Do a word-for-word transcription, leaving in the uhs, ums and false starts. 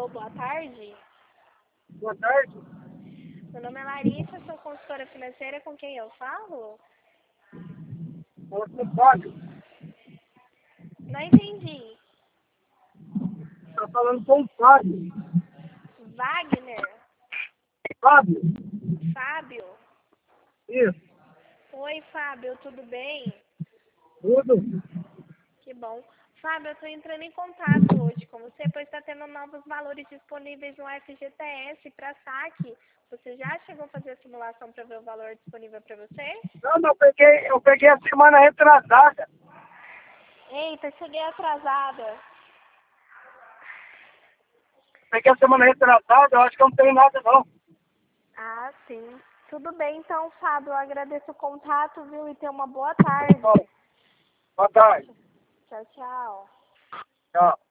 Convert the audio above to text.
Alô, boa tarde. Boa tarde. Meu nome é Larissa, sou consultora financeira, com quem eu falo? Fala com o Fábio. Não entendi. Tá falando com o Fábio. Wagner? Fábio? Fábio? Isso. Oi, Fábio, tudo bem? Tudo. Que bom. Fábio, eu estou entrando em contato hoje com você, pois está tendo novos valores disponíveis no F G T S para saque. Você já chegou a fazer a simulação para ver o valor disponível para você? Não, não, eu peguei, eu peguei a semana retrasada. Eita, cheguei atrasada. Peguei a semana retrasada, eu acho que eu não tenho nada não. Ah, sim. Tudo bem, então, Fábio, eu agradeço o contato, viu? E tenha uma boa tarde. Bom, boa tarde. Tchau, tchau. Tchau.